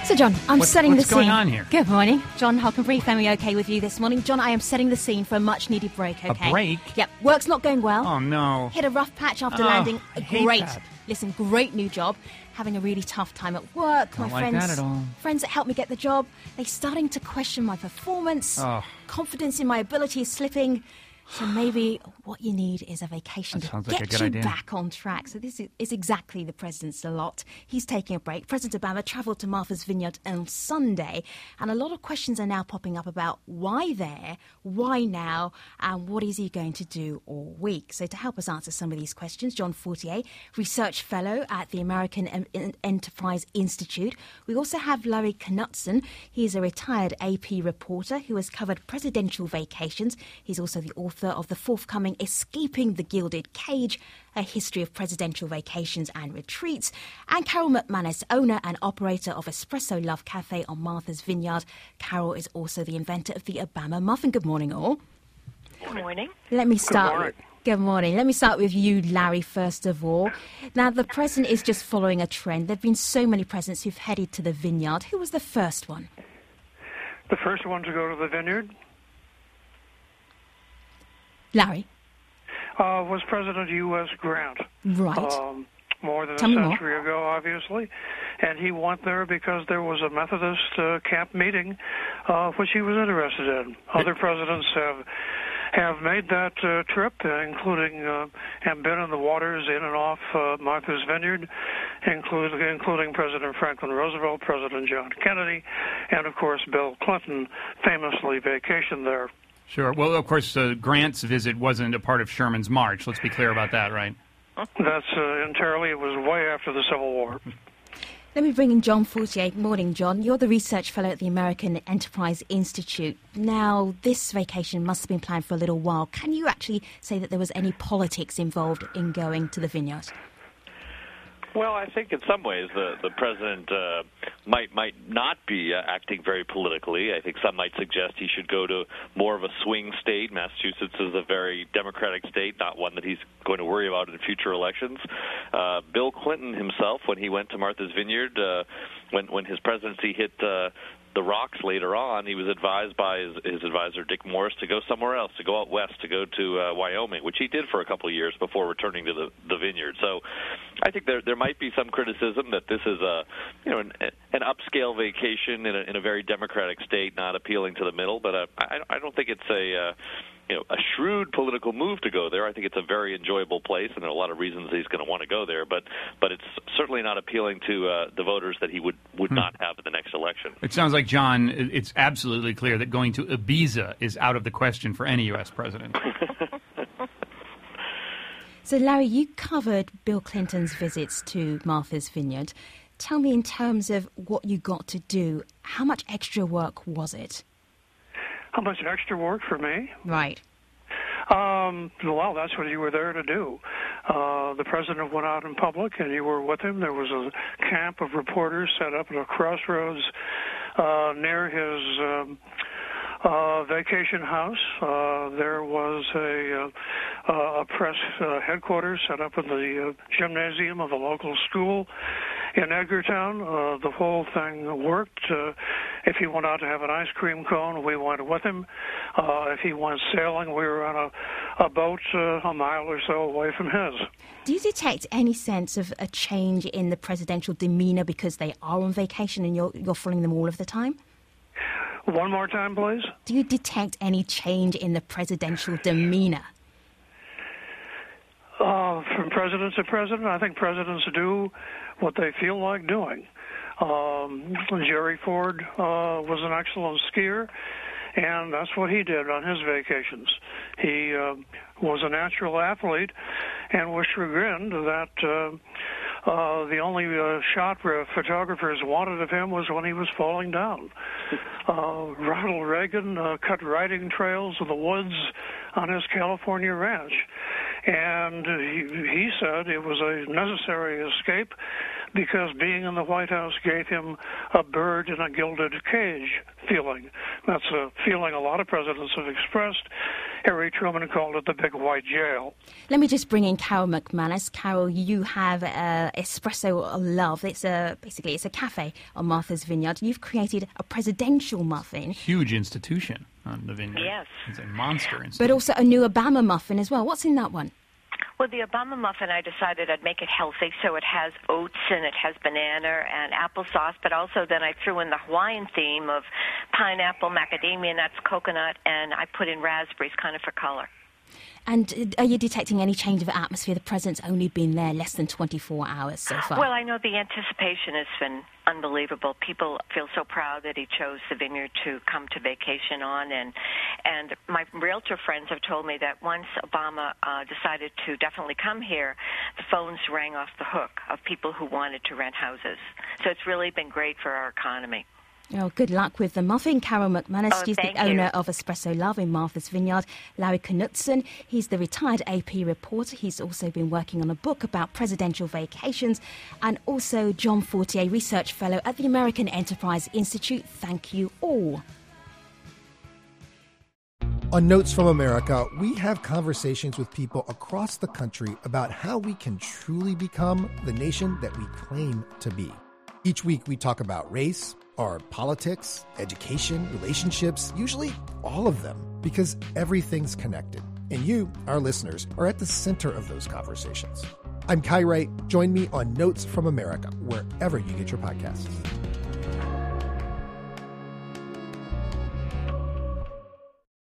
So, John, I'm setting the scene. What's going on here? Good morning. John Hockenbrief, am we okay with you this morning? John, I am setting the scene for a much-needed break, okay? A break? Yep. Work's not going well. Oh, no. Hit a rough patch after landing. I hate Great. that. Listen, great new job. Having a really tough time at work. Don't like that at all. Friends that helped me get the job, they're starting to question my performance. Oh. Confidence in my ability is slipping. So maybe what you need is a vacation That to sounds like a get good you idea. back on track. So this is exactly the president's lot. He's taking a break. President Obama travelled to Martha's Vineyard on Sunday, and a lot of questions are now popping up about why there, why now, and what is he going to do all week. So to help us answer some of these questions, John Fortier, Research Fellow at the American Enterprise Institute. We also have Larry Knutson. He's a retired AP reporter who has covered presidential vacations. He's also the author of the forthcoming Escaping the Gilded Cage, a history of presidential vacations and retreats. And Carol McManus, owner and operator of Espresso Love Cafe on Martha's Vineyard. Carol is also the inventor of the Obama Muffin. Good morning, all. Good morning. Let me start. Good morning. Let me start with you, Larry, first of all. Now, the president is just following a trend. There have been so many presidents who've headed to the vineyard. Who was the first one? The first one to go to the vineyard Larry. was President U.S. Grant. Right. More than Tell me a more. century ago, obviously. And he went there because there was a Methodist camp meeting, which he was interested in. Other presidents have made that trip, including have been in the waters in and off Martha's Vineyard, including President Franklin Roosevelt, President John Kennedy, and, of course, Bill Clinton famously vacationed there. Sure. Well, of course, Grant's visit wasn't a part of Sherman's march. Let's be clear about that, right? That's entirely, it was way after the Civil War. Let me bring in John Fortier. Morning, John. You're the research fellow at the American Enterprise Institute. Now, this vacation must have been planned for a little while. Can you actually say that there was any politics involved in going to the vineyard? Well, I think in some ways the president might not be acting very politically. I think some might suggest he should go to more of a swing state. Massachusetts is a very Democratic state, not one that he's going to worry about in future elections. Bill Clinton himself, when he went to Martha's Vineyard, when his presidency hit the rocks later on, he was advised by his advisor, Dick Morris, to go somewhere else, to go out west, to go to Wyoming, which he did for a couple of years before returning to the vineyard. So I think there might be some criticism that this is an upscale vacation in a very democratic state, not appealing to the middle. But I don't think it's a shrewd political move to go there. I think it's a very enjoyable place, and there are a lot of reasons he's going to want to go there. But it's certainly not appealing to the voters that he would not have in the next election. It sounds like, John, it's absolutely clear that going to Ibiza is out of the question for any U.S. president. So, Larry, you covered Bill Clinton's visits to Martha's Vineyard. Tell me, in terms of what you got to do, how much extra work was it? How much extra work for me? Right. Well, that's what you were there to do. The president went out in public, and you were with him. There was a camp of reporters set up at a crossroads near his vacation house. There was a press headquarters set up in the gymnasium of a local school in Edgartown. The whole thing worked. If he went out to have an ice cream cone, we went with him. If he went sailing, we were on a boat a mile or so away from his. Do you detect any sense of a change in the presidential demeanor because they are on vacation and you're following them all of the time? One more time, please. Do you detect any change in the presidential demeanor? From president to president, I think presidents do what they feel like doing. Jerry Ford was an excellent skier, and that's what he did on his vacations. He was a natural athlete and was chagrined that the only shot photographers wanted of him was when he was falling down. Ronald Reagan cut riding trails in the woods on his California ranch, and he said it was a necessary escape because being in the White House gave him a bird in a gilded cage feeling. That's a feeling a lot of presidents have expressed. Harry Truman called it the big white jail. Let me just bring in Carol McManus. Carol, you have Espresso Love. It's a cafe on Martha's Vineyard. You've created a presidential muffin. Huge institution on the Vineyard. Yes. It's a monster institution. But also a new Obama muffin as well. What's in that one? Well, the Obama muffin, I decided I'd make it healthy, so it has oats and it has banana and applesauce, but also then I threw in the Hawaiian theme of pineapple, macadamia nuts, coconut, and I put in raspberries kind of for color. And are you detecting any change of atmosphere? The president's only been there less than 24 hours so far. Well, I know the anticipation has been unbelievable. People feel so proud that he chose the Vineyard to come to vacation on, and my realtor friends have told me that once Obama decided to definitely come here, the phones rang off the hook of people who wanted to rent houses. So it's really been great for our economy. Oh, good luck with the muffin. Carol McManus, she's the owner of Espresso Love in Martha's Vineyard. Larry Knutson, he's the retired AP reporter. He's also been working on a book about presidential vacations. And also John Fortier, research fellow at the American Enterprise Institute. Thank you all. On Notes from America, we have conversations with people across the country about how we can truly become the nation that we claim to be. Each week we talk about race, our politics, education, relationships, usually all of them, because everything's connected. And you, our listeners, are at the center of those conversations. I'm Kai Wright. Join me on Notes from America, wherever you get your podcasts.